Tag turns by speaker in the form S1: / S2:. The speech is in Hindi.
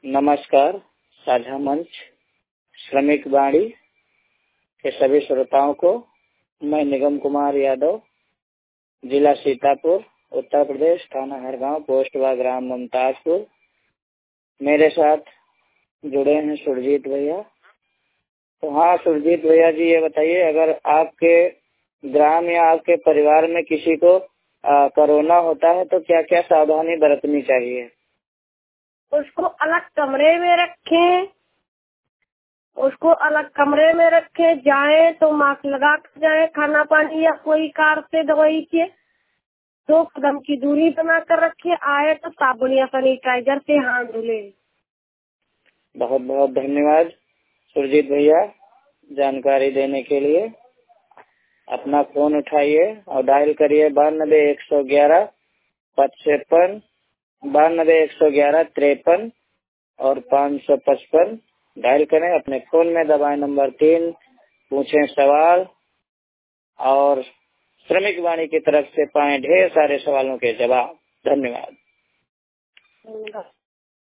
S1: नमस्कार। साझा मंच श्रमिक वाणी के सभी श्रोताओं को मैं निगम कुमार यादव, जिला सीतापुर, उत्तर प्रदेश, थाना हरगांव, पोस्ट व ग्राम मुमताजपुर। मेरे साथ जुड़े हैं सुरजीत भैया। तो हाँ सुरजीत भैया जी, ये बताइए, अगर आपके ग्राम या आपके परिवार में किसी को कोरोना होता है तो क्या क्या सावधानी बरतनी चाहिए?
S2: उसको अलग कमरे में रखें, जाए तो मास्क लगा कर जाए। खाना पानी या कोई कार से दवाई के 2 कदम की दूरी बना कर रखे। आए तो साबुन या सैनिटाइजर से हाथ धुले।
S1: बहुत बहुत धन्यवाद सुरजीत भैया जानकारी देने के लिए। अपना फोन उठाइए और डायल करिए 92 111 55, 92 111 53 और 555। डायल करें, अपने फोन में दबाएं नंबर 3, पूछें सवाल और श्रमिक वाणी की तरफ से पाएं ढेर सारे सवालों के जवाब। धन्यवाद।